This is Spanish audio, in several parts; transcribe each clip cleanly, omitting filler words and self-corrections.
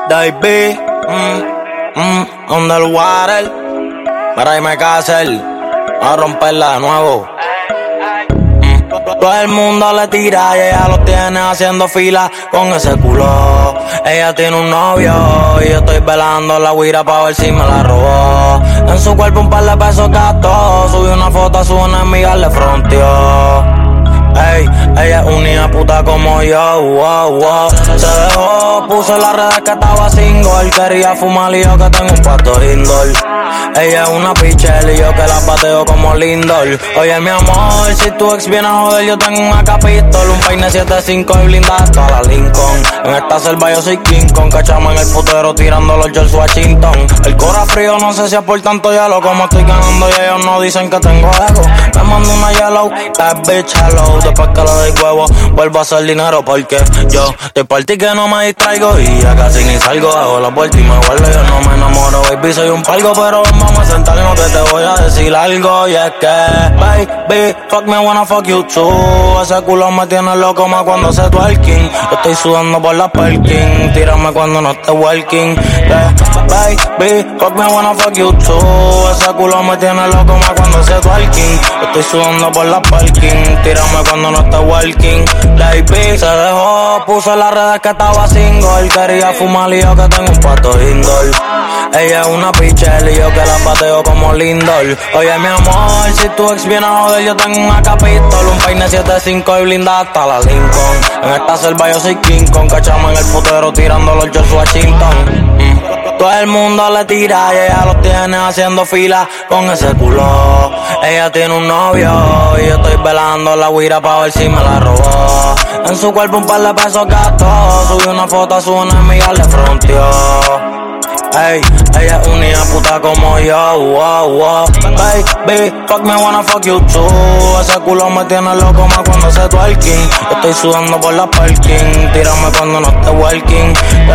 Baby, underwater. Mira, y me casel, a romperla de nuevo. Todo el mundo le tira y ella lo tiene haciendo fila con ese culo. Ella tiene un novio y yo estoy velando la guira pa' ver si me la robó. En su cuerpo un par de pesos gastó. Subí una foto a su enemiga, le fronteó. Ey, ella es una hija puta como yo, wow, wow. Se dejó, puso en las redes que estaba single. Quería fumar y yo que tengo un pato indoor. Ella es una pichel y yo que la pateo como Lindor. Oye mi amor, si tu ex viene a joder yo tengo una capistol. Un peine 7.5 y blindada hasta la Lincoln. En esta selva yo soy King Kong. Cachamos en el putero tirando los George Washington. El cora frío no sé si es por tanto hielo. Como estoy ganando y ellos no dicen que tengo ego. Me mando una yellow, that bitch hello. Después que le doy huevo, vuelvo a hacer dinero porque yo te partí que no me distraigo y ya casi ni salgo. Hago la vuelta y me vuelvo, yo no me enamoro, baby, soy un palgo, pero vamos a sentarnos que te voy a decir algo. Y es que, baby, fuck me wanna fuck you too. Ese culo me tiene loco más cuando se twerking. Yo estoy sudando por la parking, tírame cuando no esté working. Baby, fuck me wanna fuck you too. Ese culo me tiene loco más cuando se twerking. Yo estoy sudando por la parking, tírame cuando no esté working. Baby, se dejó, puso en las redes que estaba single. Quería fumar y yo que tengo un pato indoor. Ella es una pichel y yo que la pateo como Lindor. Oye mi amor, si tu ex viene a joder yo tengo una capistol. Un peine 7.5 y blindada hasta la Lincoln. En esta selva yo soy King Kong. Cachamos en el putero tirando los George Washington. Todo el mundo le tira y ella lo tiene haciendo fila con ese culo. Ella tiene un novio y yo estoy velando la guira pa' ver si me la robó. En su cuerpo un par de pesos gastó. Subí una foto a su enemiga, le fronteó. Ey, ella es una hija puta como yo, wow, wow. Baby, fuck me wanna fuck you too. Ese culo me tiene loco más cuando se twerking. Estoy sudando por la parking, tírame cuando no esté working.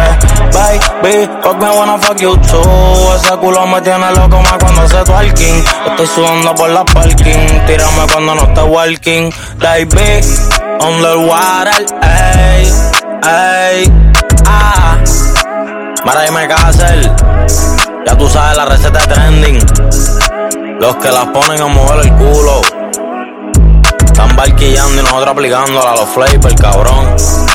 Baby, fuck me wanna fuck you too. Ese culo me tiene loco más cuando se twerking. Estoy sudando por la parking, tírame cuando no esté working. Baby, underwater, ey, ey, ah. Mara y me casel, ya tú sabes la receta de trending. Los que las ponen a mover el culo están barquillando y nosotros aplicándola a los flavors, cabrón.